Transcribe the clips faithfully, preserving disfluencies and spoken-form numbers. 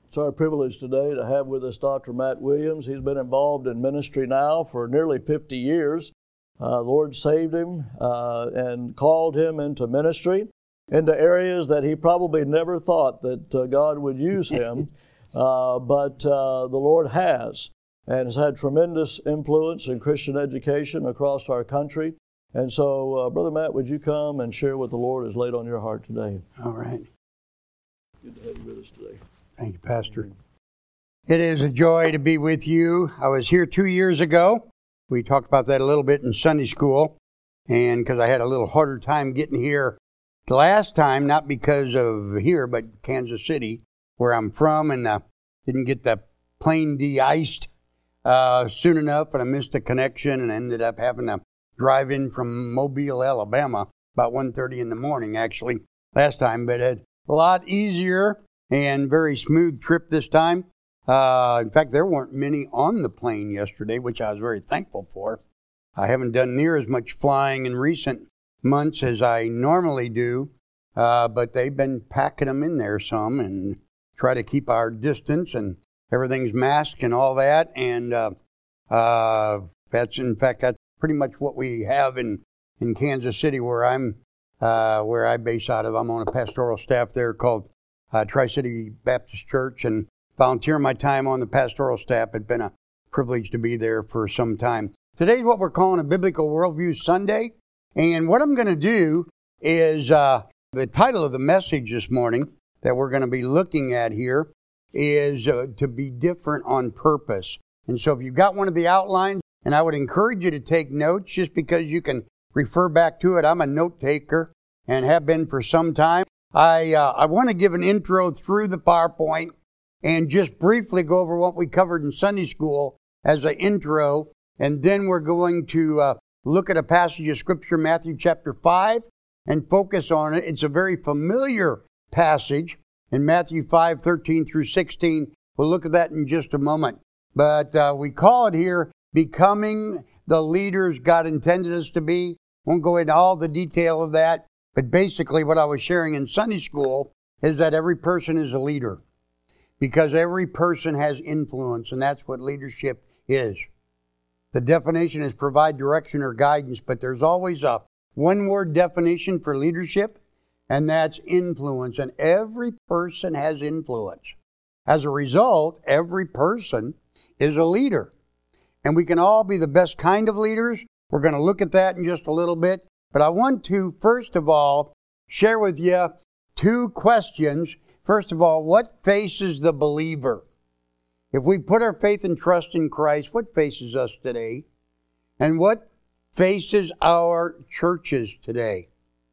It's our privilege today to have with us Doctor Matt Williams. He's been involved in ministry now for nearly fifty years. Uh, the Lord saved him uh, and called him into ministry, into areas that he probably never thought that uh, God would use him, uh, but uh, the Lord has, and has had tremendous influence in Christian education across our country. And so, uh, Brother Matt, would you come and share what the Lord has laid on your heart today? All right. Good to have you with us today. Thank you, Pastor. It is a joy to be with you. I was here two years ago. We talked about that a little bit in Sunday school, and because I had a little harder time getting here the last time, not because of here, but Kansas City, where I'm from, and uh, didn't get the plane de-iced uh, soon enough, and I missed a connection and ended up having to drive in from Mobile, Alabama, about one thirty in the morning, actually, last time, but a lot easier and very smooth trip this time. Uh, in fact, there weren't many on the plane yesterday, which I was very thankful for. I haven't done near as much flying in recent months as I normally do, uh, but they've been packing them in there some and try to keep our distance, and everything's masked and all that. And uh, uh, that's, in fact, that's pretty much what we have in, in Kansas City, where I'm, uh, where I base out of. I'm on a pastoral staff there called Uh, Tri-City Baptist Church, and volunteer my time on the pastoral staff. It's been a privilege to be there for some time. Today's what we're calling a Biblical Worldview Sunday, and what I'm going to do is, uh, the title of the message this morning that we're going to be looking at here is uh, to be different on purpose. And so if you've got one of the outlines, and I would encourage you to take notes just because you can refer back to it. I'm a note taker and have been for some time. I uh, I want to give an intro through the PowerPoint and just briefly go over what we covered in Sunday school as an intro, and then we're going to uh, look at a passage of Scripture, Matthew chapter five, and focus on it. It's a very familiar passage in Matthew five, thirteen through sixteen. We'll look at that in just a moment. But uh, we call it here, Becoming the Leaders God Intended Us to Be. Won't go into all the detail of that. But basically what I was sharing in Sunday school is that every person is a leader, because every person has influence, and that's what leadership is. The definition is provide direction or guidance, but there's always a one-word definition for leadership, and that's influence. And every person has influence. As a result, every person is a leader. And we can all be the best kind of leaders. We're going to look at that in just a little bit. But I want to, first of all, share with you two questions. First of all, what faces the believer? If we put our faith and trust in Christ, what faces us today? And what faces our churches today?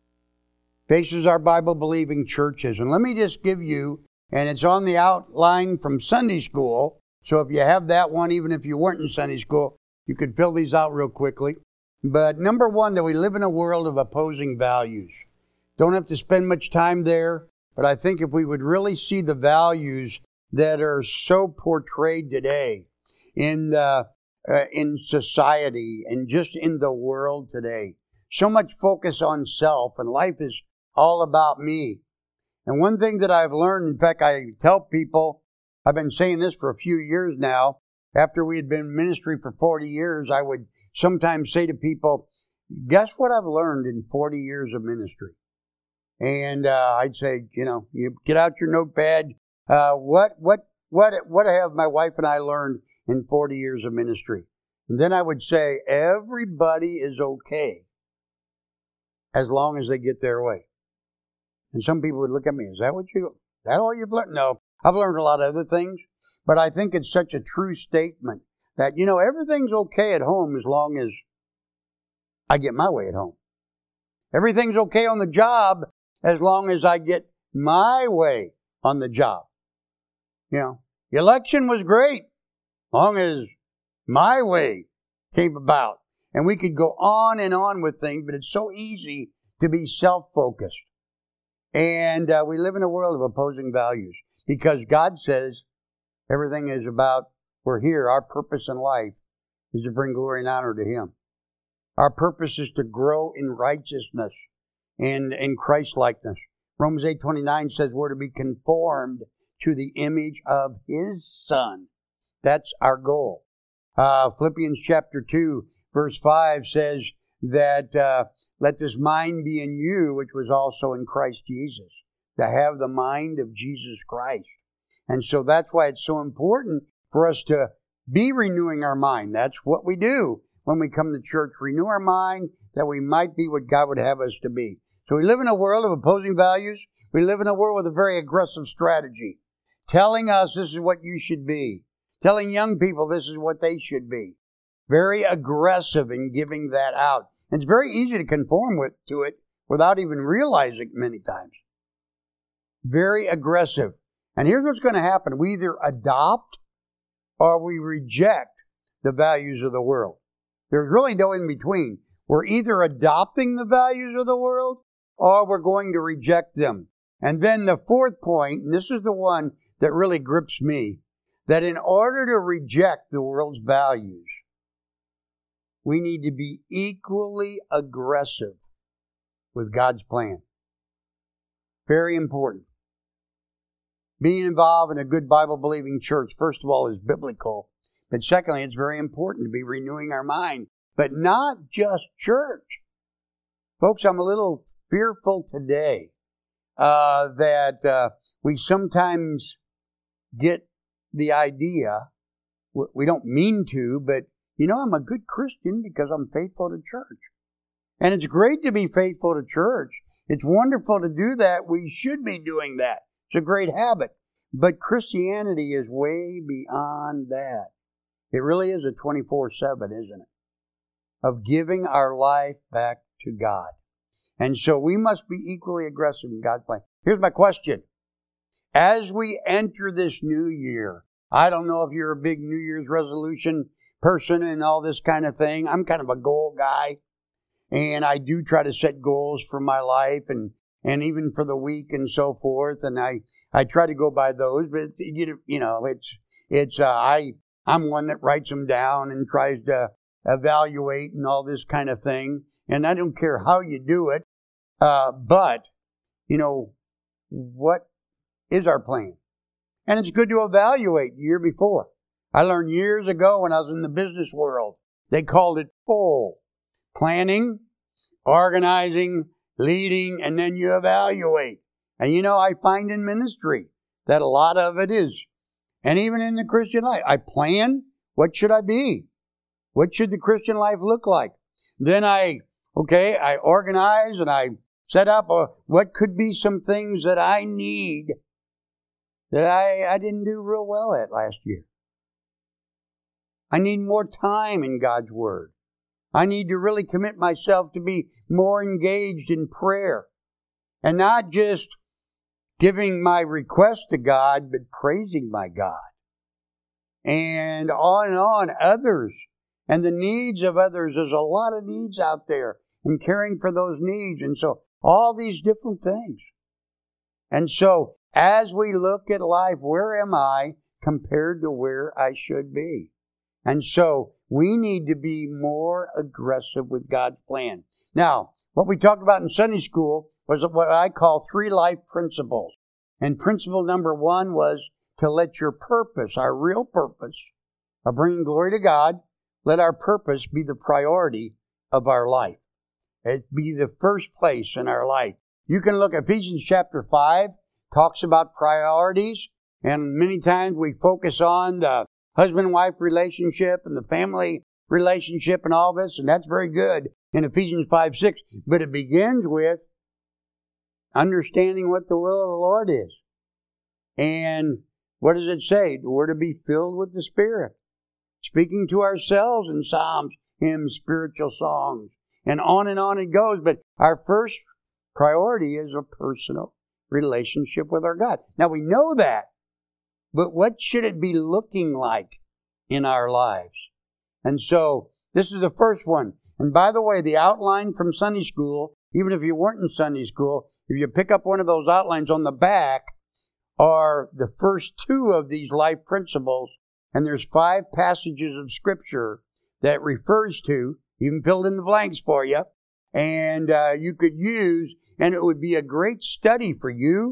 Faces our Bible-believing churches. And let me just give you, and it's on the outline from Sunday school, so if you have that one, even if you weren't in Sunday school, you could fill these out real quickly. But number one, that we live in a world of opposing values. Don't have to spend much time there, but I think if we would really see the values that are so portrayed today in the, uh, in society and just in the world today, so much focus on self, and life is all about me. And one thing that I've learned, in fact, I tell people, I've been saying this for a few years now, after we had been in ministry for forty years, I would sometimes say to people, guess what I've learned in forty years of ministry? And uh, I'd say, you know, you get out your notepad. Uh, what, what, what, what have my wife and I learned in forty years of ministry? And then I would say, everybody is okay as long as they get their way. And some people would look at me, is that what you, is that all you've learned? No, I've learned a lot of other things, but I think it's such a true statement that, you know, everything's okay at home as long as I get my way at home. Everything's okay on the job as long as I get my way on the job. You know, the election was great as long as my way came about. And we could go on and on with things, but it's so easy to be self-focused. And uh, we live in a world of opposing values, because God says everything is about, we're here, our purpose in life is to bring glory and honor to Him. Our purpose is to grow in righteousness and in Christ-likeness. Romans eight twenty-nine says we're to be conformed to the image of His Son. That's our goal. Uh, Philippians chapter two, verse five says that uh, let this mind be in you, which was also in Christ Jesus, to have the mind of Jesus Christ. And so that's why it's so important for us to be renewing our mind. That's what we do when we come to church. Renew our mind that we might be what God would have us to be. So we live in a world of opposing values. We live in a world with a very aggressive strategy, telling us this is what you should be, telling young people this is what they should be. Very aggressive in giving that out. And it's very easy to conform with, to it without even realizing it many times. Very aggressive. And here's what's going to happen. We either adopt or we reject the values of the world. There's really no in between. We're either adopting the values of the world or we're going to reject them. And then the fourth point, and this is the one that really grips me, that in order to reject the world's values, we need to be equally aggressive with God's plan. Very important. Being involved in a good Bible-believing church, first of all, is biblical. But secondly, it's very important to be renewing our mind. But not just church. Folks, I'm a little fearful today uh, that uh, we sometimes get the idea, we don't mean to, but you know, I'm a good Christian because I'm faithful to church. And it's great to be faithful to church. It's wonderful to do that. We should be doing that. It's a great habit. But Christianity is way beyond that. It really is a twenty-four seven, isn't it? Of giving our life back to God. And so we must be equally aggressive in God's plan. Here's my question. As we enter this new year, I don't know if you're a big New Year's resolution person and all this kind of thing. I'm kind of a goal guy. And I do try to set goals for my life and, and even for the week and so forth. And I, I try to go by those. But, you know, it's, it's, uh, I, I'm one that writes them down and tries to evaluate and all this kind of thing. And I don't care how you do it. Uh, but, you know, what is our plan? And it's good to evaluate the year before. I learned years ago when I was in the business world, they called it POLE. Planning, organizing, leading, and then you evaluate. And you know, I find in ministry that a lot of it is. And even in the Christian life, I plan, what should I be? What should the Christian life look like? Then I, okay, I organize and I set up a, what could be some things that I need that I, I didn't do real well at last year. I need more time in God's Word. I need to really commit myself to be more engaged in prayer. And not just giving my request to God, but praising my God. And on and on, others. And the needs of others. There's a lot of needs out there. And caring for those needs. And so, all these different things. And so, as we look at life, where am I compared to where I should be? And so, we need to be more aggressive with God's plan. Now, what we talked about in Sunday school was what I call three life principles. And principle number one was to let your purpose, our real purpose of bringing glory to God, let our purpose be the priority of our life. It be the first place in our life. You can look at Ephesians chapter five, talks about priorities, and many times we focus on the husband-wife relationship and the family relationship and all this, and that's very good in Ephesians five six. But it begins with understanding what the will of the Lord is. And what does it say? We're to be filled with the Spirit. Speaking to ourselves in psalms, hymns, spiritual songs, and on and on it goes. But our first priority is a personal relationship with our God. Now we know that. But what should it be looking like in our lives? And so, this is the first one. And by the way, the outline from Sunday school, even if you weren't in Sunday school, if you pick up one of those outlines on the back, are the first two of these life principles. And there's five passages of Scripture that refers to, even filled in the blanks for you, and uh, you could use, and it would be a great study for you,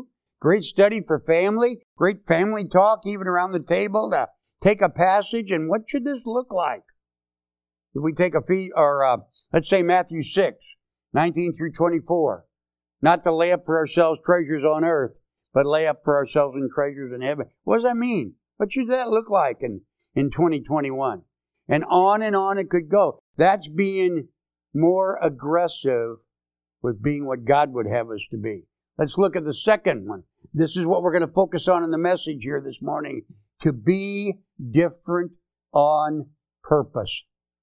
Great study for family. Great family talk even around the table to take a passage. And what should this look like? If we take a feed, or uh, let's say Matthew six, nineteen through twenty-four. Not to lay up for ourselves treasures on earth, but lay up for ourselves in treasures in heaven. What does that mean? What should that look like in, in twenty twenty-one? And on and on it could go. That's being more aggressive with being what God would have us to be. Let's look at the second one. This is what we're going to focus on in the message here this morning. To be different on purpose.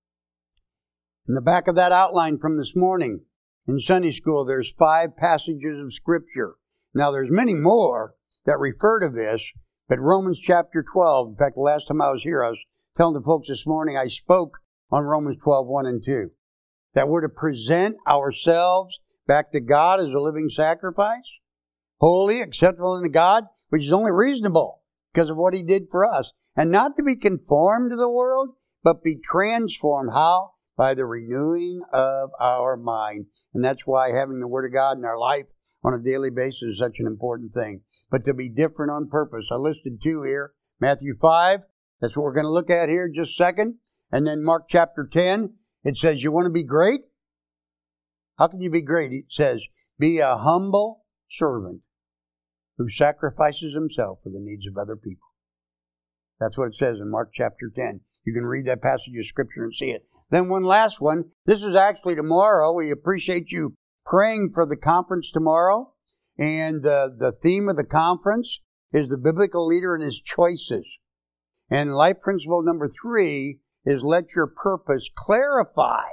In the back of that outline from this morning, in Sunday school, there's five passages of Scripture. Now, there's many more that refer to this, but Romans chapter twelve, in fact, the last time I was here, I was telling the folks this morning, I spoke on Romans twelve, one and two, that we're to present ourselves back to God as a living sacrifice, holy, acceptable unto God, which is only reasonable because of what He did for us. And not to be conformed to the world, but be transformed. How? By the renewing of our mind. And that's why having the Word of God in our life on a daily basis is such an important thing. But to be different on purpose. I listed two here. Matthew five, that's what we're going to look at here in just a second. And then Mark chapter ten, it says, you want to be great? How can you be great? It says, be a humble servant who sacrifices himself for the needs of other people. That's what it says in Mark chapter ten. You can read that passage of Scripture and see it. Then one last one. This is actually tomorrow. We appreciate you praying for the conference tomorrow. And uh, the theme of the conference is the biblical leader and his choices. And life principle number three is let your purpose clarify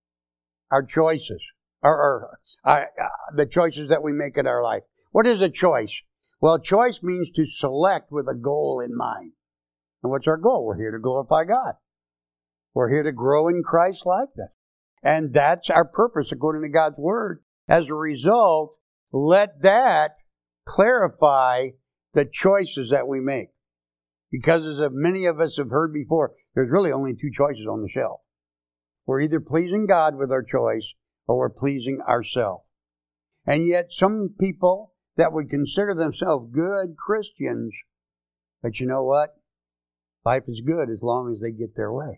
our choices, or, or uh, the choices that we make in our life. What is a choice? Well, choice means to select with a goal in mind. And what's our goal? We're here to glorify God. We're here to grow in Christ's likeness. And that's our purpose according to God's Word. As a result, let that clarify the choices that we make. Because as many of us have heard before, there's really only two choices on the shelf. We're either pleasing God with our choice or we're pleasing ourselves. And yet some people that would consider themselves good Christians, but you know what? Life is good as long as they get their way.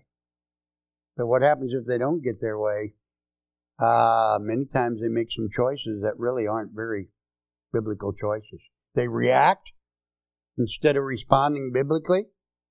But what happens if they don't get their way? Uh, many times they make some choices that really aren't very biblical choices. They react instead of responding biblically.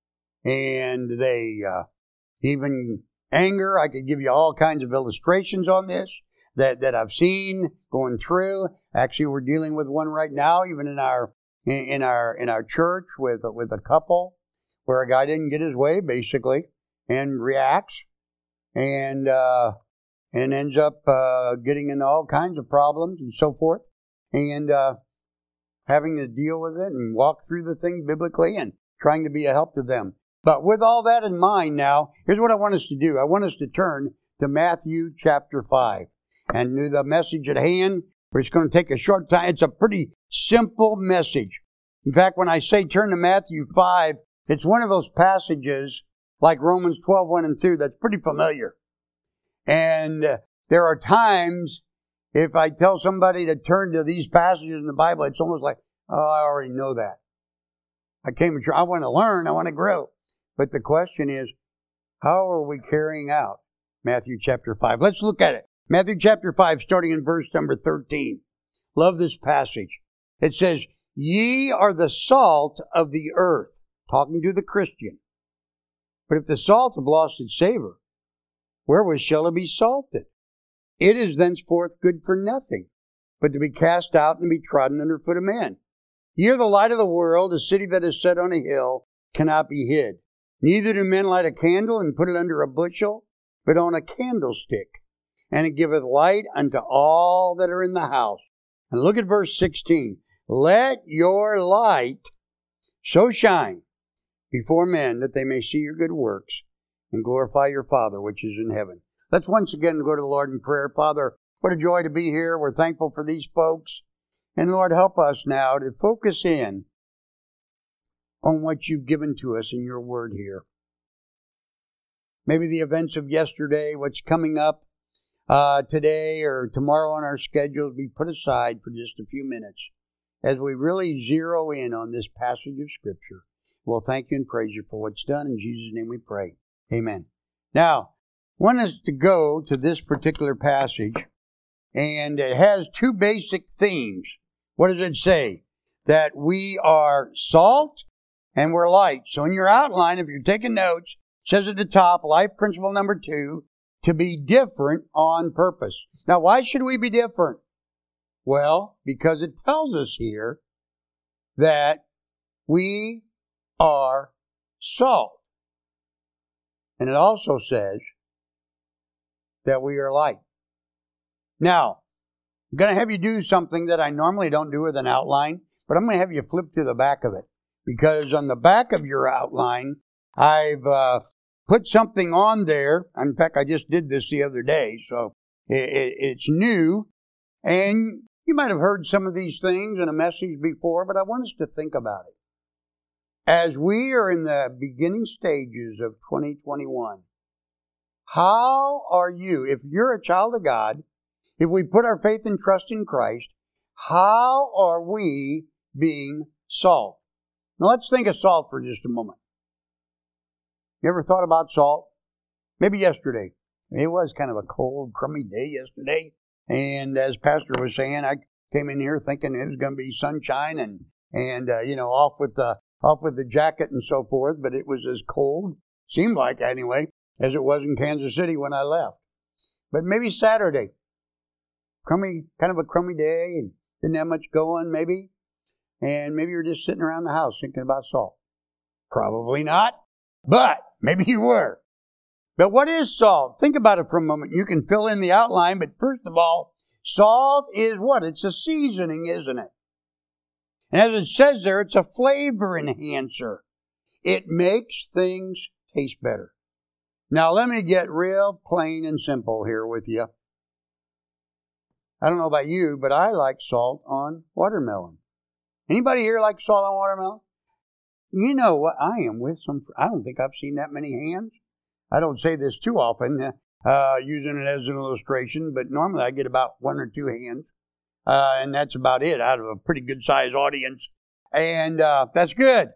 And they uh, even anger. I could give you all kinds of illustrations on this that, that I've seen going through. Actually, we're dealing with one right now, even in our in our in our church with with a couple where a guy didn't get his way, basically, and reacts and uh, and ends up uh, getting into all kinds of problems and so forth, and uh, having to deal with it and walk through the thing biblically and trying to be a help to them. But with all that in mind now, here's what I want us to do. I want us to turn to Matthew chapter five. And with the message at hand, we're just going to take a short time. It's a pretty simple message. In fact, when I say turn to Matthew five, it's one of those passages like Romans twelve, one and two that's pretty familiar. And uh, there are times if I tell somebody to turn to these passages in the Bible, it's almost like, oh, I already know that. I came to, I want to learn, I want to grow. But the question is, how are we carrying out Matthew chapter five? Let's look at it. Matthew chapter five, starting in verse number thirteen. Love this passage. It says, ye are the salt of the earth. Talking to the Christian. But if the salt have lost its savor, wherewith shall it be salted? It is thenceforth good for nothing, but to be cast out and be trodden under foot of men. Ye are the light of the world. A city that is set on a hill cannot be hid. Neither do men light a candle and put it under a bushel, but on a candlestick, and it giveth light unto all that are in the house. And look at verse sixteen. Let your light so shine before men that they may see your good works and glorify your Father which is in heaven. Let's once again go to the Lord in prayer. Father, what a joy to be here. We're thankful for these folks. And Lord, help us now to focus in on what you've given to us in your word here. Maybe the events of yesterday, what's coming up uh, today or tomorrow on our schedules, be put aside for just a few minutes as we really zero in on this passage of Scripture. We'll thank you and praise you for what's done. In Jesus' name we pray. Amen. Now, I want us to go to this particular passage, and it has two basic themes. What does it say? That we are salt and we're light. So in your outline, if you're taking notes, it says at the top, life principle number two, to be different on purpose. Now, why should we be different? Well, because it tells us here that we are salt. And it also says that we are light. Now, I'm going to have you do something that I normally don't do with an outline, but I'm going to have you flip to the back of it. Because on the back of your outline, I've uh, put something on there. In fact, I just did this the other day, so it, it, it's new. And you might have heard some of these things in a message before, but I want us to think about it. As we are in the beginning stages of twenty twenty-one, how are you, if you're a child of God, if we put our faith and trust in Christ, how are we being salt? Now let's think of salt for just a moment. You ever thought about salt? Maybe yesterday. It was kind of a cold, crummy day yesterday. And as Pastor was saying, I came in here thinking it was going to be sunshine and, and uh, you know, off with the off with the jacket and so forth. But it was as cold, seemed like anyway, as it was in Kansas City when I left. But maybe Saturday. Crummy, kind of a crummy day and didn't have much going maybe. And maybe you're just sitting around the house thinking about salt. Probably not, but maybe you were. But what is salt? Think about it for a moment. You can fill in the outline, but first of all, salt is what? It's a seasoning, isn't it? And as it says there, it's a flavor enhancer. It makes things taste better. Now let me get real plain and simple here with you. I don't know about you, but I like salt on watermelon. Anybody here like salt on watermelon? You know what? I am with some, I don't think I've seen that many hands. I don't say this too often, uh, using it as an illustration, but normally I get about one or two hands. Uh, and that's about it out of a pretty good sized audience. And, uh, that's good.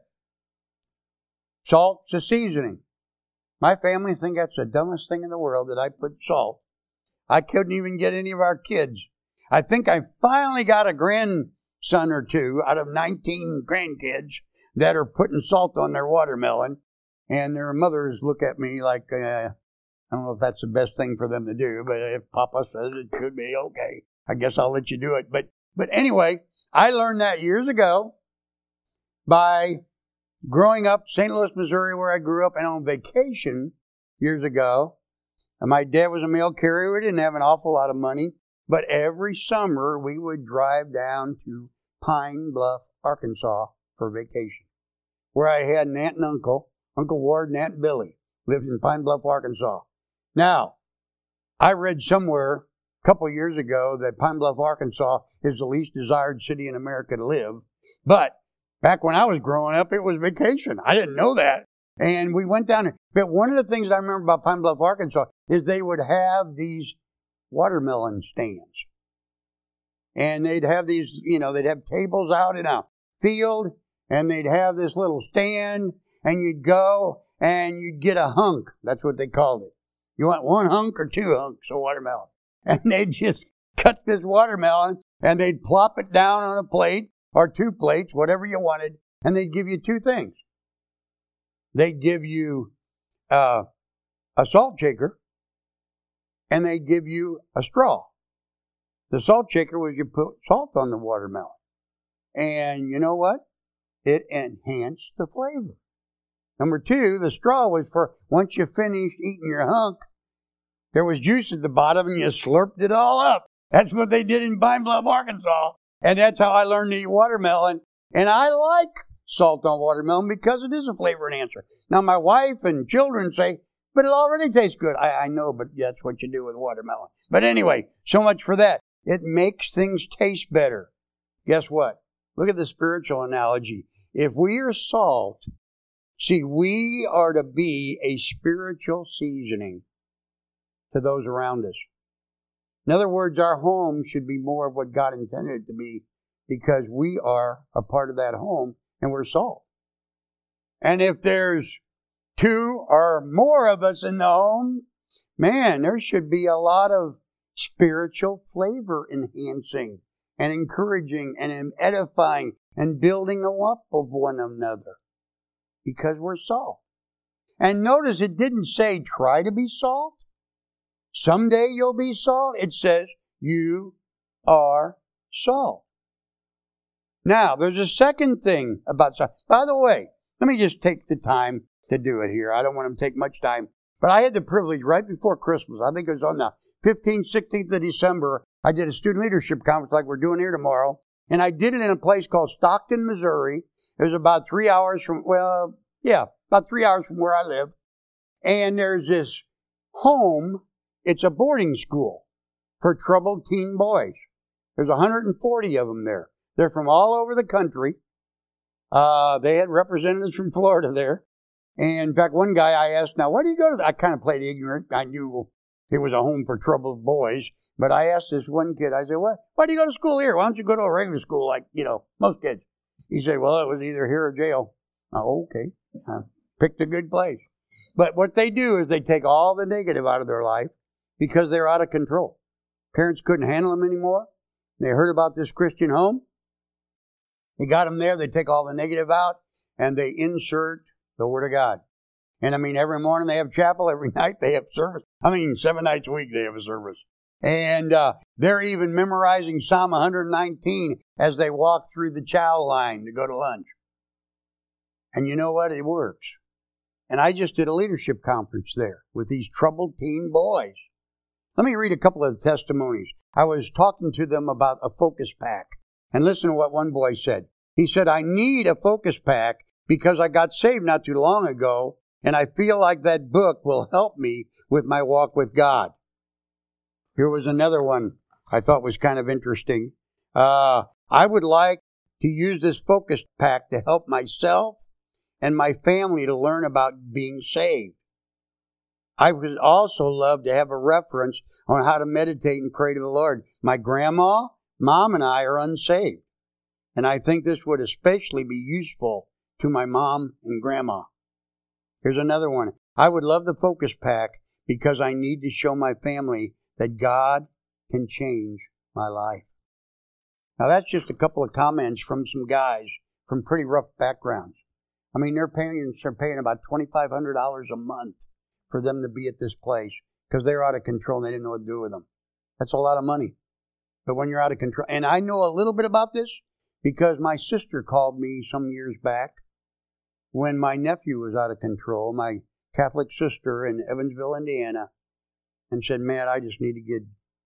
Salt's a seasoning. My family think that's the dumbest thing in the world that I put salt. I couldn't even get any of our kids. I think I finally got a grandson or two out of nineteen grandkids that are putting salt on their watermelon. And their mothers look at me like, uh, I don't know if that's the best thing for them to do, but if Papa says it should be, okay, I guess I'll let you do it. But, but anyway, I learned that years ago by growing up Saint Louis, Missouri, where I grew up, and on vacation years ago. And my dad was a mail carrier. We didn't have an awful lot of money. But every summer, we would drive down to Pine Bluff, Arkansas for vacation, where I had an aunt and uncle, Uncle Ward and Aunt Billy, lived in Pine Bluff, Arkansas. Now, I read somewhere a couple of years ago that Pine Bluff, Arkansas is the least desired city in America to live. But back when I was growing up, it was vacation. I didn't know that. And we went down there. But one of the things I remember about Pine Bluff, Arkansas is they would have these watermelon stands. And they'd have these, you know, they'd have tables out in a field, and they'd have this little stand, and you'd go and you'd get a hunk. That's what they called it. You want one hunk or two hunks of watermelon? And they'd just cut this watermelon, and they'd plop it down on a plate or two plates, whatever you wanted, and they'd give you two things. They'd give you uh, a salt shaker, and they'd give you a straw. The salt shaker was you put salt on the watermelon. And you know what? It enhanced the flavor. Number two, the straw was for once you finished eating your hunk, there was juice at the bottom and you slurped it all up. That's what they did in Pine Bluff, Arkansas. And that's how I learned to eat watermelon. And I like salt on watermelon because it is a flavor enhancer. Now, my wife and children say, but it already tastes good. I, I know, but that's what you do with watermelon. But anyway, so much for that. It makes things taste better. Guess what? Look at the spiritual analogy. If we are salt, see, we are to be a spiritual seasoning to those around us. In other words, our home should be more of what God intended it to be because we are a part of that home and we're salt. And if there's two or more of us in the home, man, there should be a lot of spiritual flavor enhancing and encouraging and edifying and building up of one another because we're salt. And notice it didn't say try to be salt. Someday you'll be salt. It says you are salt. Now, there's a second thing about salt. By the way, let me just take the time to do it here. I don't want to take much time. But I had the privilege right before Christmas. I think it was on the fifteenth, sixteenth of December. I did a student leadership conference like we're doing here tomorrow. And I did it in a place called Stockton, Missouri. It was about three hours from, well, yeah, about three hours from where I live. And there's this home. It's a boarding school for troubled teen boys. There's one hundred forty of them there. They're from all over the country. Uh, they had representatives from Florida there. And in fact, one guy I asked, now, why do you go to that? I kind of played ignorant. I knew it was a home for troubled boys. But I asked this one kid, I said, what? Why do you go to school here? Why don't you go to a regular school like, you know, most kids? He said, well, it was either here or jail. Oh, okay. I picked a good place. But what they do is they take all the negative out of their life because they're out of control. Parents couldn't handle them anymore. They heard about this Christian home. They got them there. They take all the negative out and they insert the Word of God. And I mean, every morning they have chapel. Every night they have service. I mean, seven nights a week they have a service. And uh, they're even memorizing Psalm one hundred nineteen as they walk through the chow line to go to lunch. And you know what? It works. And I just did a leadership conference there with these troubled teen boys. Let me read a couple of the testimonies. I was talking to them about a focus pack. And listen to what one boy said. He said, I need a focus pack because I got saved not too long ago, and I feel like that book will help me with my walk with God. Here was another one I thought was kind of interesting. Uh, I would like to use this focus pack to help myself and my family to learn about being saved. I would also love to have a reference on how to meditate and pray to the Lord. My grandma, mom, and I are unsaved, and I think this would especially be useful to my mom and grandma. Here's another one. I would love the focus pack because I need to show my family that God can change my life. Now, that's just a couple of comments from some guys from pretty rough backgrounds. I mean, their parents are paying about twenty-five hundred dollars a month for them to be at this place because they're out of control and they didn't know what to do with them. That's a lot of money. But when you're out of control, and I know a little bit about this because my sister called me some years back when my nephew was out of control, my Catholic sister in Evansville, Indiana, and said, man, I just need to get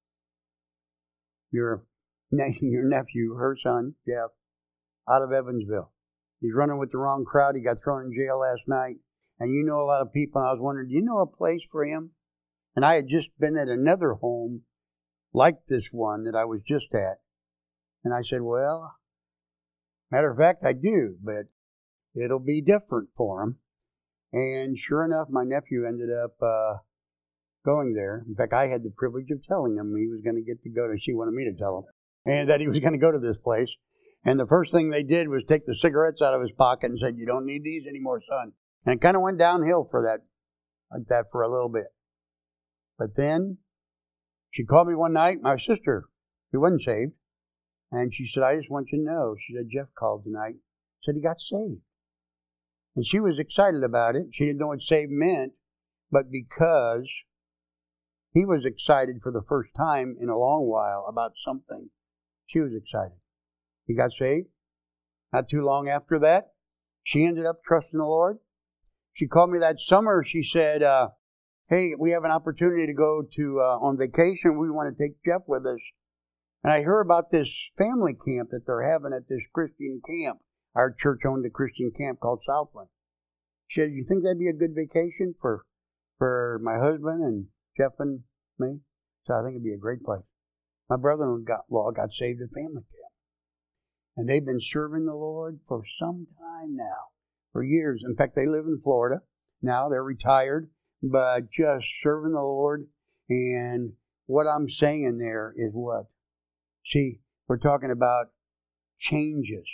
your, your nephew, her son, Jeff, out of Evansville. He's running with the wrong crowd. He got thrown in jail last night. And you know a lot of people, and I was wondering, do you know a place for him? And I had just been at another home like this one that I was just at. And I said, well, matter of fact, I do, but it'll be different for him. And sure enough, my nephew ended up uh, going there. In fact, I had the privilege of telling him he was going to get to go to, she wanted me to tell him, and that he was going to go to this place. And the first thing they did was take the cigarettes out of his pocket and said, you don't need these anymore, son. And it kind of went downhill for that, like that for a little bit. But then she called me one night, my sister, who wasn't saved, and she said, I just want you to know, she said, Jeff called tonight, said he got saved. And she was excited about it. She didn't know what saved meant, but because he was excited for the first time in a long while about something, she was excited. He got saved. Not too long after that, she ended up trusting the Lord. She called me that summer. She said, uh, hey, we have an opportunity to go to uh, on vacation. We want to take Jeff with us. And I heard about this family camp that they're having at this Christian camp. Our church owned a Christian camp called Southland. She said, you think that'd be a good vacation for for my husband and Jeff and me? So I think it'd be a great place. My brother-in-law got saved at family camp. And they've been serving the Lord for some time now. For years. In fact, they live in Florida. Now they're retired, but just serving the Lord. And what I'm saying there is what? See, we're talking about changes.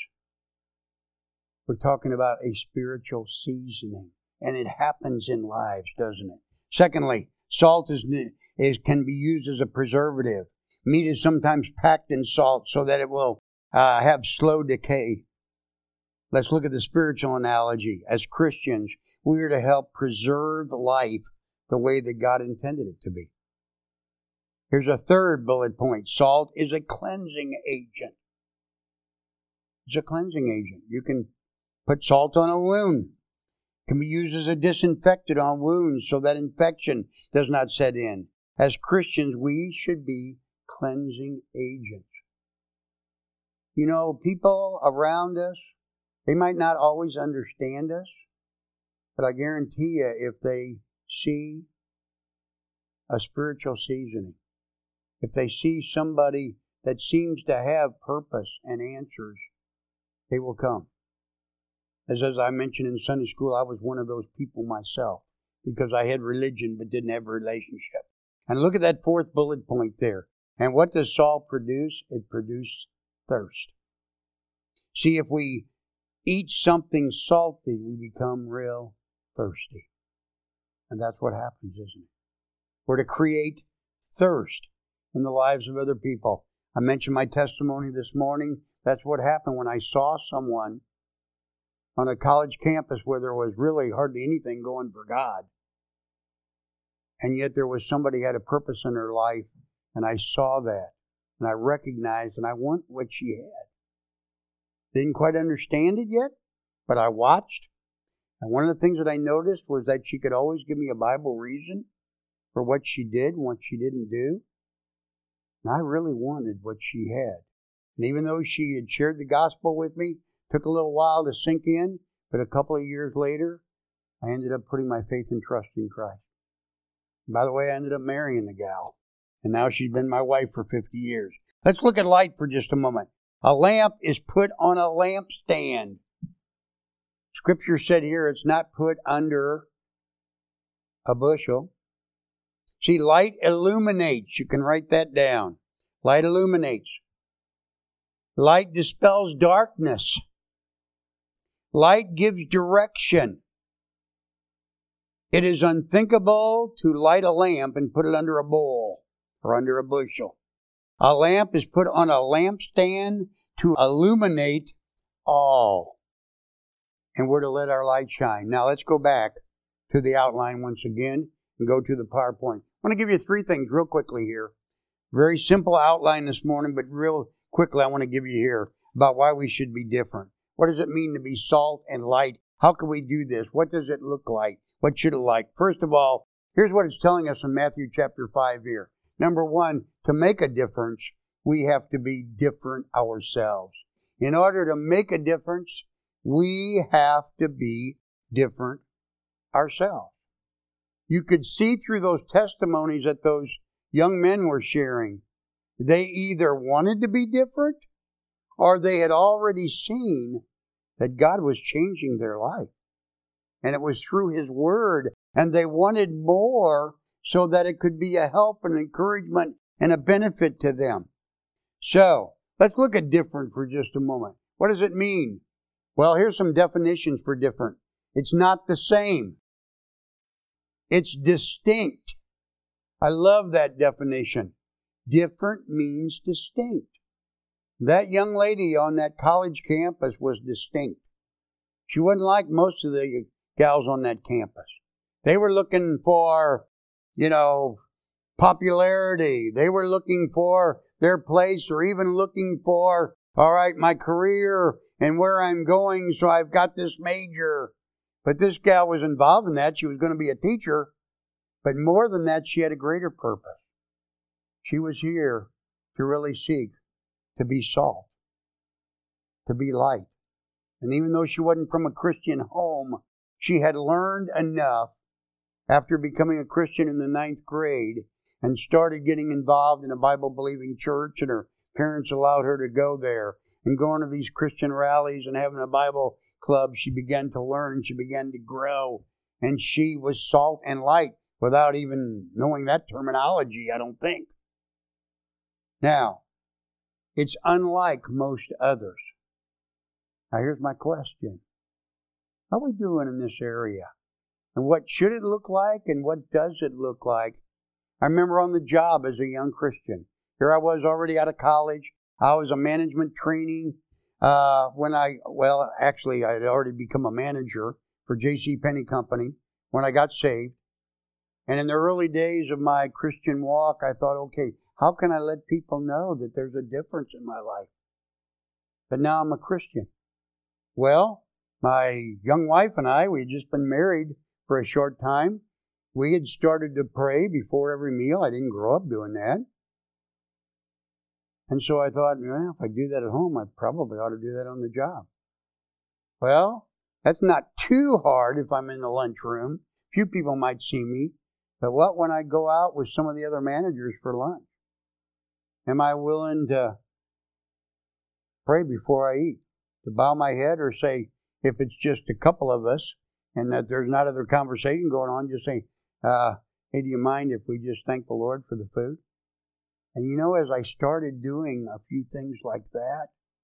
We're talking about a spiritual seasoning. And it happens in lives, doesn't it? Secondly, salt is, is can be used as a preservative. Meat is sometimes packed in salt so that it will uh, have slow decay. Let's look at the spiritual analogy. As Christians, we are to help preserve life the way that God intended it to be. Here's a third bullet point. Salt is a cleansing agent. It's a cleansing agent. You can put salt on a wound. It can be used as a disinfectant on wounds so that infection does not set in. As Christians, we should be cleansing agents. You know, people around us, they might not always understand us, but I guarantee you, if they see a spiritual seasoning, if they see somebody that seems to have purpose and answers, they will come. As, as I mentioned in Sunday school, I was one of those people myself because I had religion but didn't have a relationship. And look at that fourth bullet point there. And what does salt produce? It produces thirst. See, if we eat something salty, we become real thirsty. And that's what happens, isn't it? We're to create thirst in the lives of other people. I mentioned my testimony this morning. That's what happened when I saw someone on a college campus where there was really hardly anything going for God. And yet there was somebody who had a purpose in her life, and I saw that, and I recognized, and I want what she had. Didn't quite understand it yet, but I watched. And one of the things that I noticed was that she could always give me a Bible reason for what she did and what she didn't do. And I really wanted what she had. And even though she had shared the gospel with me, took a little while to sink in, but a couple of years later, I ended up putting my faith and trust in Christ. And by the way, I ended up marrying the gal. And now she's been my wife for fifty years. Let's look at light for just a moment. A lamp is put on a lampstand. Scripture said here it's not put under a bushel. See, light illuminates. You can write that down. Light illuminates. Light dispels darkness. Light gives direction. It is unthinkable to light a lamp and put it under a bowl or under a bushel. A lamp is put on a lampstand to illuminate all. And we're to let our light shine. Now let's go back to the outline once again and go to the PowerPoint. I want to give you three things real quickly here. Very simple outline this morning, but real quickly I want to give you here about why we should be different. What does it mean to be salt and light? How can we do this? What does it look like? What should it like? First of all, here's what it's telling us in Matthew chapter five here. Number one, to make a difference, we have to be different ourselves. In order to make a difference, we have to be different ourselves. You could see through those testimonies that those young men were sharing. They either wanted to be different or they had already seen that God was changing their life. And it was through His Word. And they wanted more so that it could be a help and encouragement and a benefit to them. So, let's look at different for just a moment. What does it mean? Well, here's some definitions for different. It's not the same. It's distinct. I love that definition. Different means distinct. That young lady on that college campus was distinct. She wasn't like most of the gals on that campus. They were looking for, you know, popularity. They were looking for their place or even looking for, all right, my career and where I'm going, so I've got this major. But this gal was involved in that. She was going to be a teacher. But more than that, she had a greater purpose. She was here to really seek to be salt, to be light. And even though she wasn't from a Christian home, she had learned enough after becoming a Christian in the ninth grade and started getting involved in a Bible-believing church, and her parents allowed her to go there and going to these Christian rallies and having a Bible club. She began to learn. She began to grow. And she was salt and light without even knowing that terminology, I don't think. Now, it's unlike most others. Now here's my question. How are we doing in this area? And what should it look like and what does it look like? I remember on the job as a young Christian. Here I was already out of college. I was a management trainee. Uh, when I, well, actually I had already become a manager for J C Penney Company when I got saved. And in the early days of my Christian walk, I thought, okay, how can I let people know that there's a difference in my life? But now I'm a Christian. Well, my young wife and I, we had just been married for a short time. We had started to pray before every meal. I didn't grow up doing that. And so I thought, well, if I do that at home, I probably ought to do that on the job. Well, that's not too hard if I'm in the lunchroom. Few people might see me. But what when I go out with some of the other managers for lunch? Am I willing to pray before I eat? To bow my head, or say, if it's just a couple of us and that there's not other conversation going on, just say, uh, hey, do you mind if we just thank the Lord for the food? And you know, as I started doing a few things like that,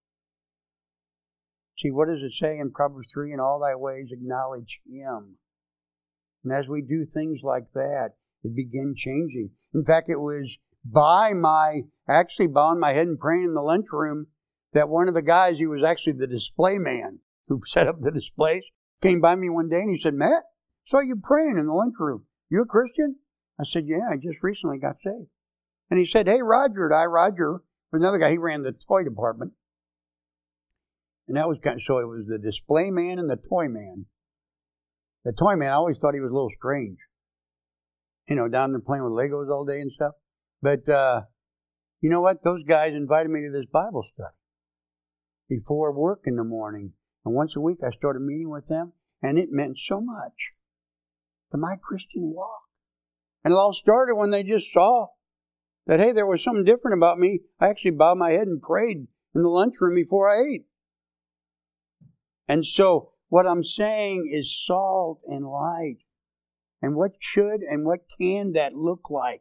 see, what does it say in Proverbs three? In all thy ways acknowledge Him. And as we do things like that, it began changing. In fact, it was by my, actually bowing my head and praying in the lunchroom, that one of the guys, he was actually the display man who set up the displays, came by me one day and he said, Matt, saw you praying in the lunchroom. You a Christian? I said, yeah, I just recently got saved. And he said, hey, Roger, and I, Roger, was another guy, he ran the toy department. And that was kind of, so it was the display man and the toy man. The toy man, I always thought he was a little strange. You know, down there playing with Legos all day and stuff. But, uh, you know what? Those guys invited me to this Bible study before work in the morning. And once a week I started meeting with them, and it meant so much to my Christian walk. And it all started when they just saw that, hey, there was something different about me. I actually bowed my head and prayed in the lunchroom before I ate. And so what I'm saying is salt and light. And what should and what can that look like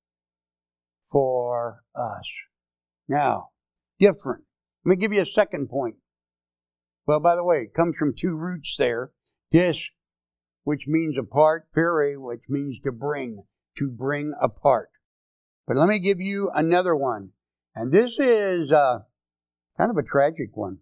for us? Now, different. Let me give you a second point. Well, by the way, it comes from two roots there. Dis, which means apart, fere, which means to bring, to bring apart. But let me give you another one. And this is uh, kind of a tragic one.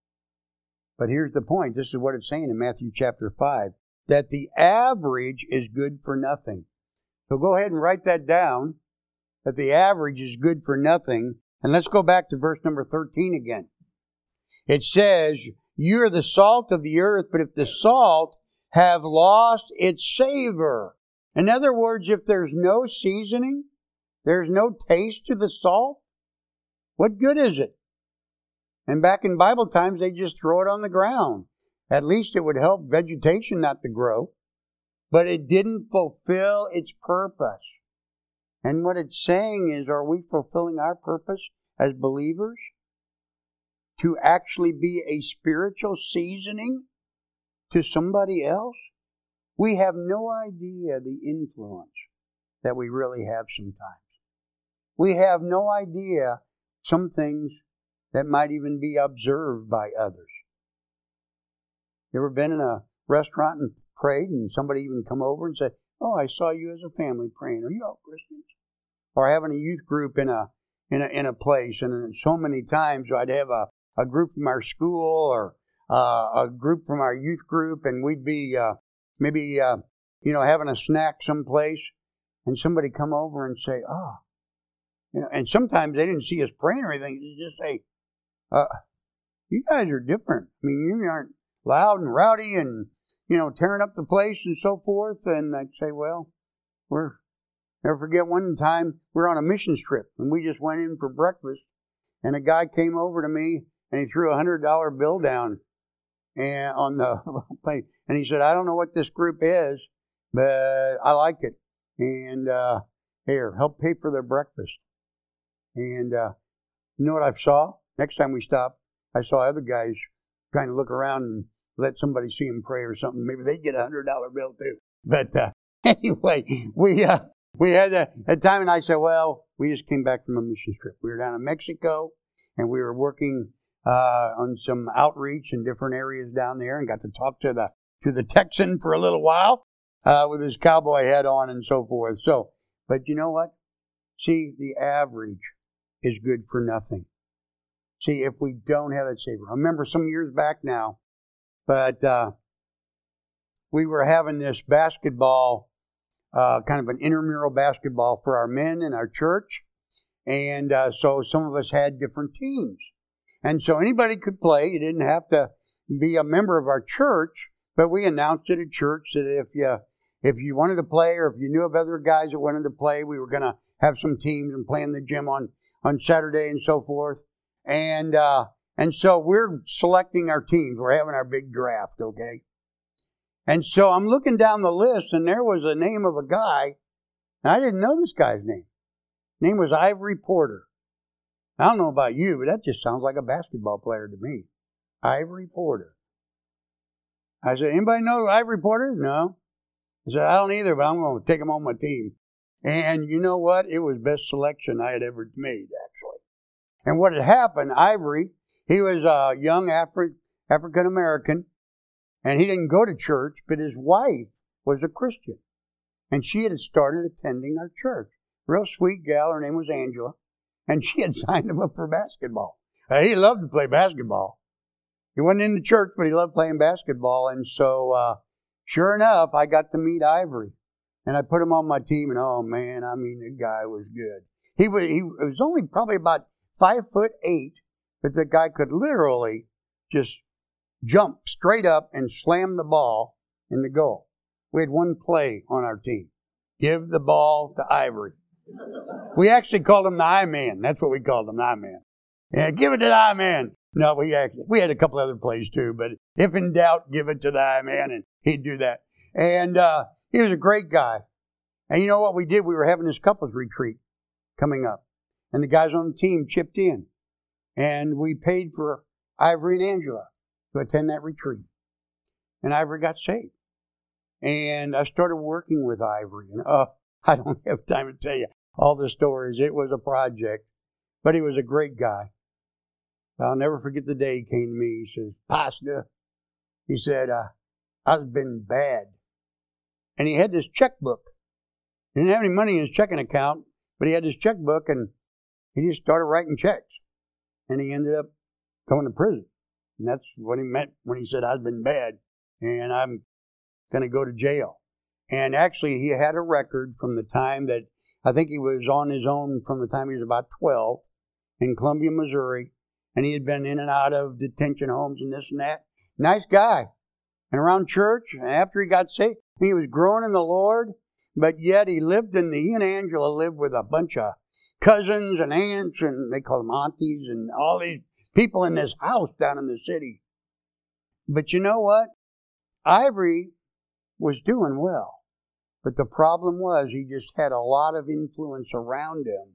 But here's the point. This is what it's saying in Matthew chapter five. That the average is good for nothing. So go ahead and write that down. That the average is good for nothing. And let's go back to verse number thirteen again. It says, you are the salt of the earth, but if the salt have lost its savor. In other words, if there's no seasoning, there's no taste to the salt, what good is it? And back in Bible times, they just throw it on the ground. At least it would help vegetation not to grow. But it didn't fulfill its purpose. And what it's saying is, are we fulfilling our purpose as believers? To actually be a spiritual seasoning to somebody else? We have no idea the influence that we really have sometimes. We have no idea some things that might even be observed by others. You ever been in a restaurant and prayed and somebody even come over and said, oh, I saw you as a family praying. Are you all Christians? Or having a youth group in a in a, in a place. And so many times I'd have a, a group from our school or uh, a group from our youth group, and we'd be uh, maybe, uh, you know, having a snack someplace, and somebody come over and say, oh, you know, and sometimes they didn't see us praying or anything. They just say, uh, you guys are different. I mean, you aren't loud and rowdy and, you know, tearing up the place and so forth. And I'd say, well, we're, never forget one time we were on a missions trip and we just went in for breakfast, and a guy came over to me and he threw a hundred dollar bill down and on the plate. And he said, I don't know what this group is, but I like it. And, uh, here, help pay for their breakfast. And, uh, you know what I saw? Next time we stopped, I saw other guys trying to look around and let somebody see them pray or something. Maybe they'd get a hundred dollar bill too. But, uh, anyway, we, uh, we had a, a time, and I said, well, we just came back from a mission trip. We were down in Mexico, and we were working uh, on some outreach in different areas down there, and got to talk to the to the Texan for a little while uh, with his cowboy hat on and so forth. So, but you know what? See, the average is good for nothing. See, if we don't have that Savior. I remember some years back now, but uh, we were having this basketball, uh, kind of an intramural basketball for our men in our church. And uh, so some of us had different teams. And so anybody could play. You didn't have to be a member of our church, but we announced it at church that if you if you wanted to play or if you knew of other guys that wanted to play, we were going to have some teams and play in the gym on, on Saturday and so forth. And uh, and so we're selecting our teams. We're having our big draft, okay? And so I'm looking down the list, and there was a name of a guy, and I didn't know this guy's name. His name was Ivory Porter. I don't know about you, but that just sounds like a basketball player to me. Ivory Porter. I said, anybody know who Ivory Porter is? No. I said, I don't either, but I'm going to take him on my team. And you know what? It was best selection I had ever made, actually. And what had happened, Ivory, he was a young Afri- African-American, and he didn't go to church, but his wife was a Christian. And she had started attending our church. Real sweet gal. Her name was Angela. And she had signed him up for basketball. Uh, he loved to play basketball. He wasn't in the church, but he loved playing basketball. And so, uh, sure enough, I got to meet Ivory. And I put him on my team. And oh, man, I mean, the guy was good. He was, he was only probably about five foot eight, but the guy could literally just jump straight up and slam the ball in the goal. We had one play on our team. Give the ball to Ivory. We actually called him the I-Man. That's what we called him, the I-Man. Yeah, give it to the I-Man. No, we actually, we had a couple other plays too, but if in doubt, give it to the I-Man, and he'd do that. And uh, he was a great guy. And you know what we did? We were having this couples retreat coming up. And the guys on the team chipped in. And we paid for Ivory and Angela to attend that retreat. And Ivory got saved. And I started working with Ivory. And uh, I don't have time to tell you all the stories. It was a project. But he was a great guy. I'll never forget the day he came to me. He says, Pastor, he said, uh, I've been bad. And he had this checkbook. He didn't have any money in his checking account, but he had this checkbook, and he just started writing checks. And he ended up going to prison. And that's what he meant when he said, I've been bad, and I'm going to go to jail. And actually, he had a record from the time that, I think he was on his own from the time he was about twelve in Columbia, Missouri. And he had been in and out of detention homes and this and that. Nice guy. And around church, after he got saved, he was growing in the Lord. But yet he lived in the, he and Angela lived with a bunch of cousins and aunts, and they call them aunties, and all these people in this house down in the city. But you know what? Ivory was doing well. But the problem was he just had a lot of influence around him.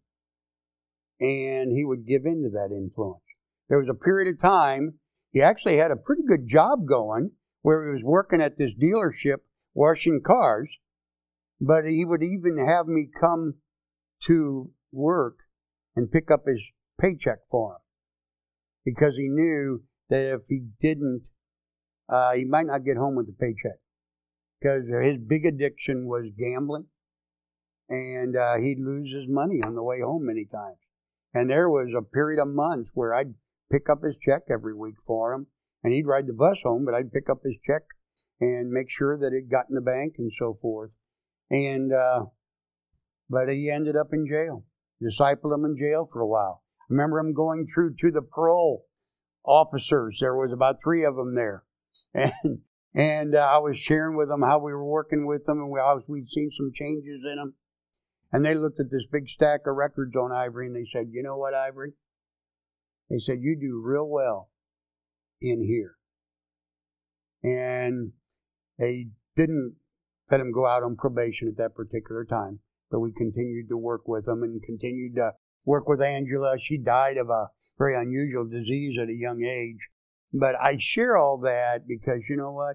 And he would give in to that influence. There was a period of time, he actually had a pretty good job going, where he was working at this dealership washing cars. But he would even have me come to work and pick up his paycheck for him. Because he knew that if he didn't, uh, he might not get home with the paycheck. Because his big addiction was gambling. And uh, he'd lose his money on the way home many times. And there was a period of months where I'd pick up his check every week for him. And he'd ride the bus home, but I'd pick up his check and make sure that it got in the bank and so forth. And, uh, but he ended up in jail. Discipled him in jail for a while. I remember him going through to the parole officers. There was about three of them there. And and uh, I was sharing with them how we were working with them, and we, I was, we'd seen some changes in them. And they looked at this big stack of records on Ivory, and they said, you know what, Ivory? They said, you do real well in here. And they didn't let him go out on probation at that particular time. But we continued to work with him and continued to work with Angela. She died of a very unusual disease at a young age. But I share all that because, you know what?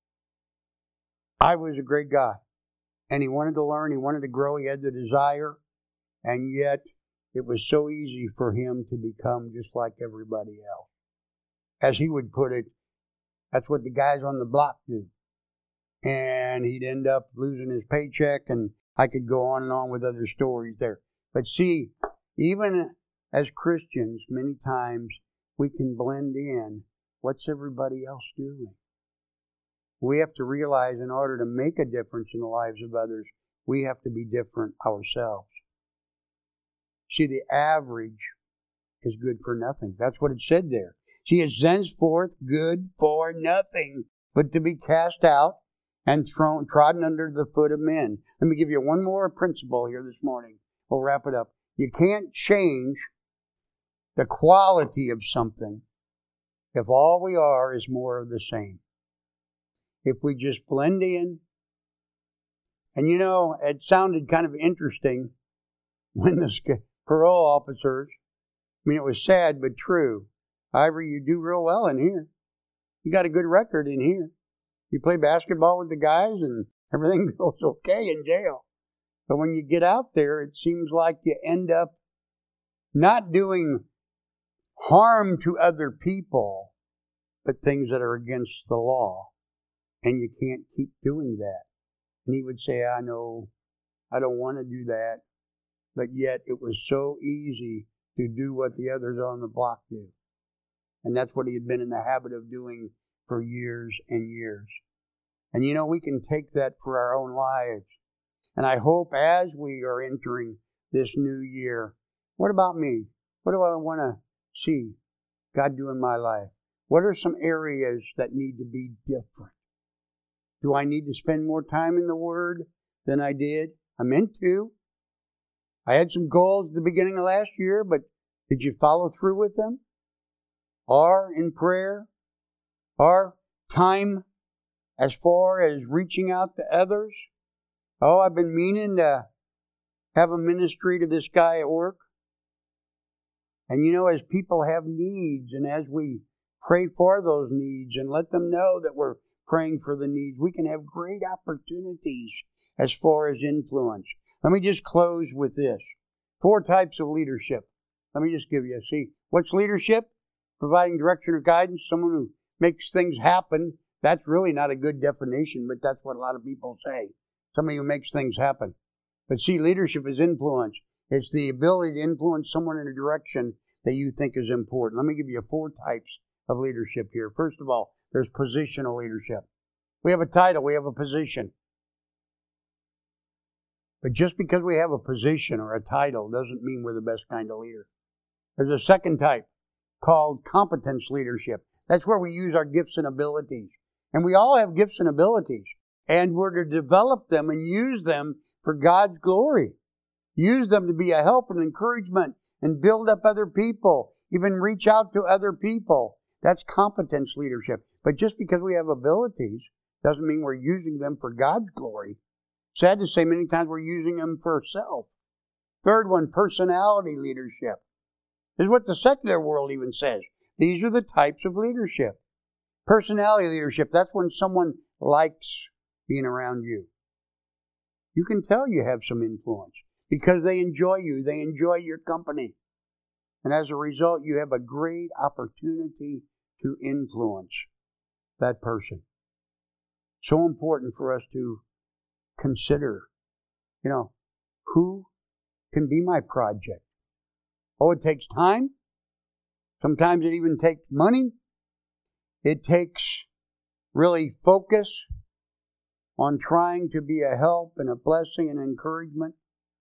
I was a great guy. And he wanted to learn. He wanted to grow. He had the desire. And yet, it was so easy for him to become just like everybody else. as he would put it, that's what the guys on the block do. And he'd end up losing his paycheck, and I could go on and on with other stories there. But see, even as Christians, many times we can blend in. What's everybody else doing? We have to realize in order to make a difference in the lives of others, we have to be different ourselves. See, the average is good for nothing. That's what it said there. See, it's thenceforth good for nothing, but to be cast out and thrown, trodden under the foot of men. Let me give you one more principle here this morning. We'll wrap it up. You can't change the quality of something if all we are is more of the same. If we just blend in. And you know, it sounded kind of interesting when the parole officers, I mean, it was sad but true. Ivory, you do real well in here. You got a good record in here. You play basketball with the guys and everything goes okay in jail. But when you get out there, it seems like you end up not doing harm to other people, but things that are against the law. And you can't keep doing that. And he would say, I know, I don't want to do that. But yet it was so easy to do what the others on the block do. And that's what he had been in the habit of doing for years and years. And you know, we can take that for our own lives. And I hope as we are entering this new year, what about me? What do I want to see God do in my life? What are some areas that need to be different? Do I need to spend more time in the Word than I did? I meant to. I had some goals at the beginning of last year, but did you follow through with them? Or in prayer? Or time as far as reaching out to others? Oh, I've been meaning to have a ministry to this guy at work. And you know, as people have needs, and as we pray for those needs and let them know that we're praying for the needs, we can have great opportunities as far as influence. Let me just close with this. Four types of leadership. Let me just give you a see. What's leadership? Providing direction or guidance, someone who makes things happen. That's really not a good definition, but that's what a lot of people say. Somebody who makes things happen. But see, leadership is influence. It's the ability to influence someone in a direction that you think is important. Let me give you four types of leadership here. First of all, there's positional leadership. We have a title, we have a position. But just because we have a position or a title doesn't mean we're the best kind of leader. There's a second type called competence leadership. That's where we use our gifts and abilities. And we all have gifts and abilities. And we're to develop them and use them for God's glory. Use them to be a help and encouragement and build up other people. Even reach out to other people. That's competence leadership. But just because we have abilities doesn't mean we're using them for God's glory. Sad to say, many times we're using them for self. Third one, personality leadership. This is what the secular world even says. These are the types of leadership. Personality leadership, that's when someone likes being around you. You can tell you have some influence because they enjoy you. They enjoy your company. And as a result, you have a great opportunity to influence that person. So important for us to consider, you know, who can be my project? Oh, it takes time. Sometimes it even takes money. It takes really focus on trying to be a help and a blessing and encouragement.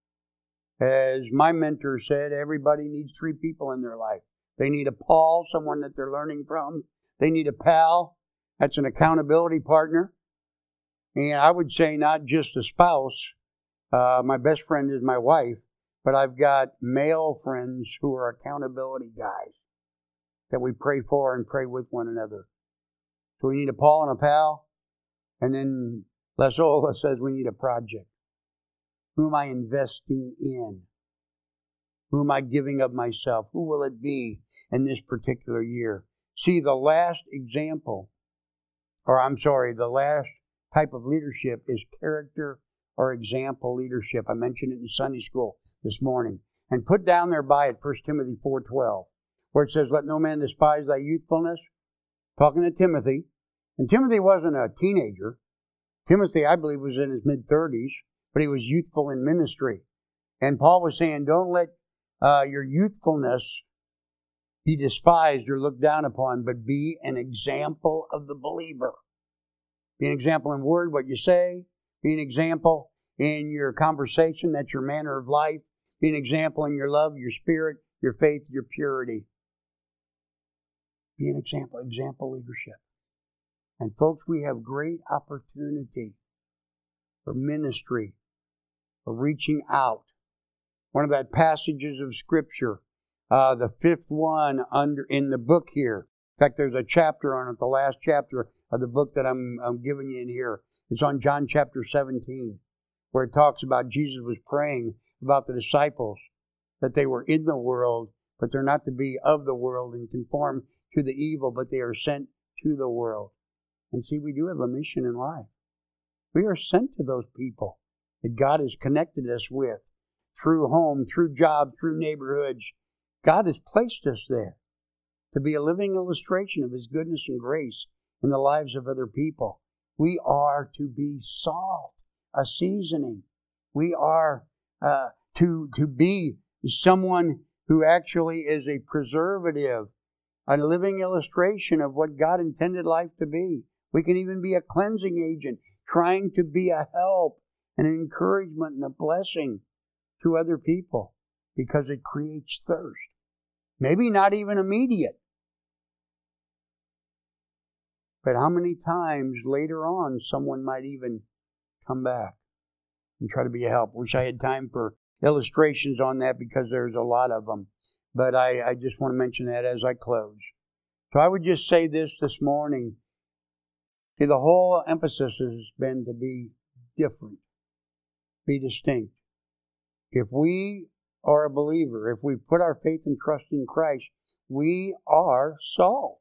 As my mentor said, everybody needs three people in their life. They need a Paul, someone that they're learning from. They need a pal. That's an accountability partner. And I would say not just a spouse. Uh, my best friend is my wife. But I've got male friends who are accountability guys that we pray for and pray with one another. So we need a Paul and a pal. And then Lesola says we need a project. Who am I investing in? Who am I giving of myself? Who will it be in this particular year? See, the last example, or I'm sorry, the last type of leadership is character or example leadership. I mentioned it in Sunday school this morning. And put down there by it First Timothy four twelve, where it says, let no man despise thy youthfulness, talking to Timothy. And Timothy wasn't a teenager. Timothy, I believe, was in his mid-thirties, but he was youthful in ministry. And Paul was saying, don't let uh, your youthfulness be despised or looked down upon, but be an example of the believer. Be an example in word, what you say. Be an example in your conversation. That's your manner of life. Be an example in your love, your spirit, your faith, your purity. Be an example, example leadership. And folks, we have great opportunity for ministry, for reaching out. One of that passages of Scripture, uh, the fifth one under in the book here. In fact, there's a chapter on it, the last chapter of the book that I'm, I'm giving you in here. It's on John chapter seventeen, where it talks about Jesus was praying about the disciples, that they were in the world, but they're not to be of the world and conform to the evil, but they are sent to the world. And see, we do have a mission in life. We are sent to those people that God has connected us with through home, through job, through neighborhoods. God has placed us there to be a living illustration of His goodness and grace in the lives of other people. We are to be salt, a seasoning. We are uh, to, to be someone who actually is a preservative, a living illustration of what God intended life to be. We can even be a cleansing agent, trying to be a help and an encouragement and a blessing to other people because it creates thirst. Maybe not even immediate. But how many times later on someone might even come back and try to be a help? Wish I had time for illustrations on that because there's a lot of them. But I, I just want to mention that as I close. So I would just say this this morning. See, the whole emphasis has been to be different, be distinct. If we are a believer, if we put our faith and trust in Christ, we are salt.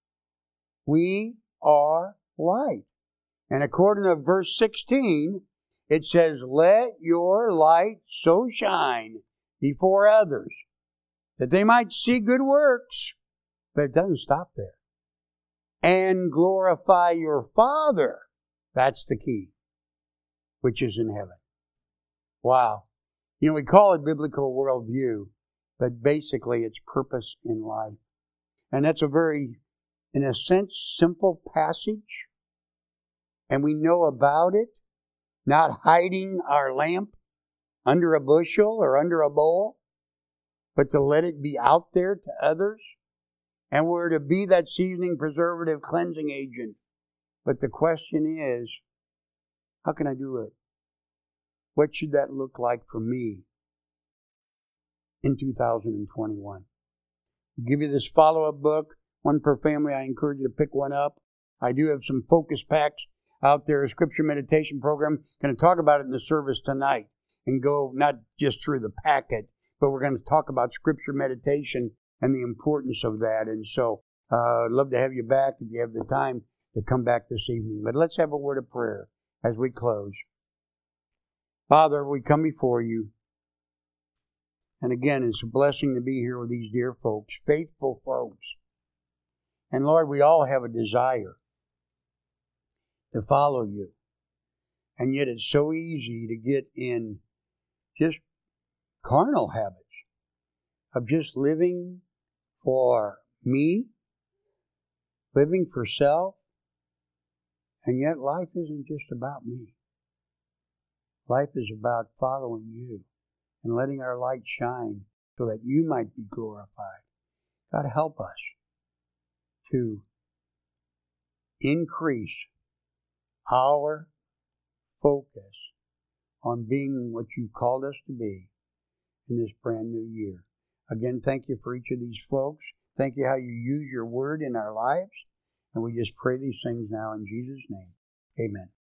We are light. And according to verse sixteen, it says, let your light so shine before others that they might see good works. But it doesn't stop there. And glorify your Father. That's the key, which is in heaven. Wow. You know, we call it biblical worldview, but basically it's purpose in life. And that's a very, in a sense, simple passage. And we know about it, not hiding our lamp under a bushel or under a bowl, but to let it be out there to others. And we're to be that seasoning, preservative, cleansing agent. But the question is, how can I do it? What should that look like for me in two thousand twenty-one? I'll give you this follow-up book, one per family. I encourage you to pick one up. I do have some focus packs out there, a scripture meditation program. I'm going to talk about it in the service tonight and go not just through the packet, but we're going to talk about scripture meditation and the importance of that. And so uh, I'd love to have you back if you have the time to come back this evening. But let's have a word of prayer as we close. Father, we come before you. And again, it's a blessing to be here with these dear folks, faithful folks. And Lord, we all have a desire to follow you. And yet it's so easy to get in just carnal habits of just living for me, living for self. And yet life isn't just about me. Life is about following you and letting our light shine so that you might be glorified. God, help us to increase our focus on being what you've called us to be in this brand new year. Again, thank you for each of these folks. Thank you how you use your word in our lives. And we just pray these things now in Jesus' name. Amen.